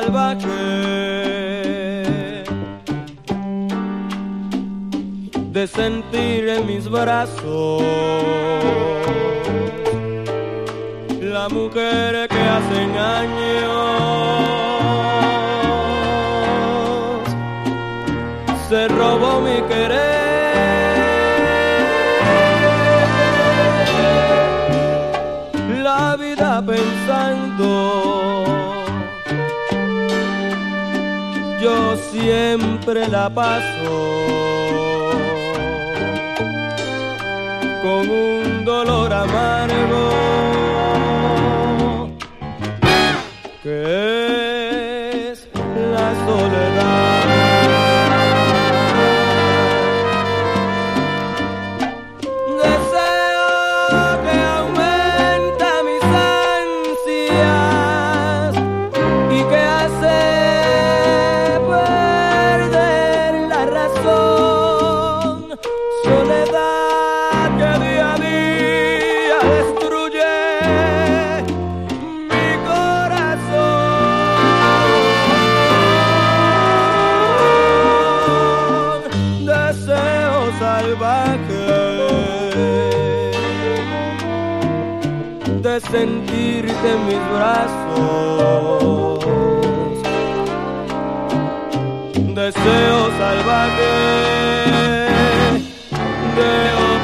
salvaje de sentir en mis brazos la mujer que hace años se robó mi querer. La vida pensando, yo siempre la paso con un dolor amargo que es la soledad. De sentirte en mis brazos, deseo salvaje de